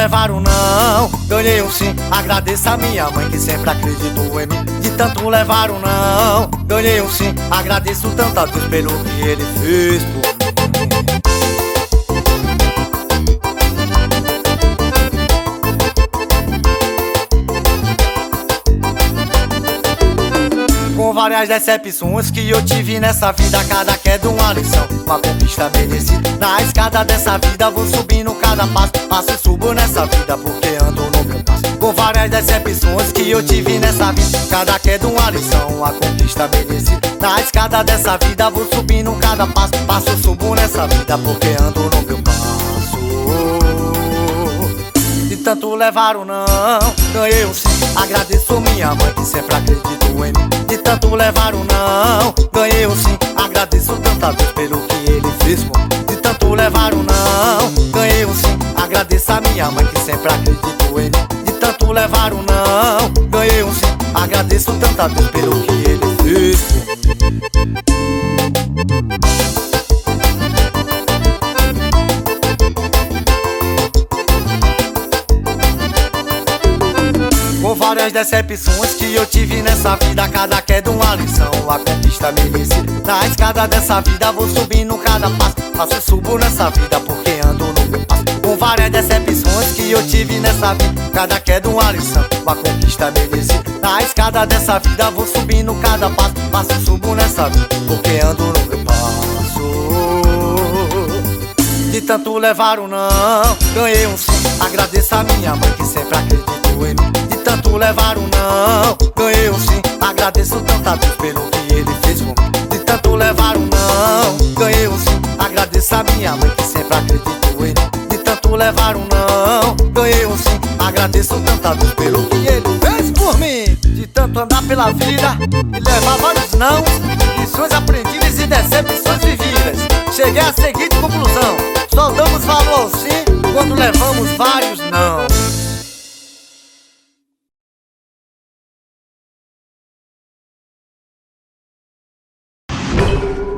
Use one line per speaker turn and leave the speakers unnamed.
levaram não, ganhei um sim. Agradeço a minha mãe que sempre acreditou em mim. De tanto levaram não, ganhei um sim. Agradeço tanto a Deus pelo que Ele fez por mim. Com várias decepções que eu tive nessa vida, cada queda uma lição, uma conquista merecida. Na escada dessa vida vou subindo cada passo, passo e subo nessa vida porque ando no meu passo. Com várias decepções que eu tive nessa vida, cada queda uma lição, uma conquista merecida. Na escada dessa vida vou subindo cada passo, passo e subo nessa vida porque ando no meu passo. De tanto levaram não, ganhei um sim. Agradeço minha mãe que sempre acreditou em mim. De tanto levaram não, ganhei um sim. Agradeço tanto a Deus pelo que Ele fez por mim. De tanto levaram não, ganhei um sim. Agradeço a minha mãe que sempre acreditou em mim. De tanto levaram não, ganhei um sim. Agradeço tanto a Deus pelo que Ele fez por mim. Com várias decepções que eu tive nessa vida, cada queda uma lição, a conquista merecida. Na escada dessa vida vou subindo cada passo, passo e subo nessa vida porque ando no meu passo. Com várias decepções que eu tive nessa vida, cada queda uma lição, a conquista merecida. Na escada dessa vida vou subindo cada passo, passo e subo nessa vida porque ando no meu passo. De tanto levaram não, ganhei um sim. Agradeço a minha mãe que sempre acreditou em mim. De tanto levaram não, ganhei um sim. Agradeço tanto a Deus pelo que Ele fez por mim. De tanto levaram não, ganhei um sim. Agradeço a minha mãe que sempre acreditou em mim. De tanto levaram não, ganhei um sim. Agradeço tanto a Deus pelo que Ele fez por mim. De tanto andar pela vida e levar vários não, lições aprendidas e decepções vividas, cheguei à seguinte conclusão: só damos valor ao sim quando levamos vários não.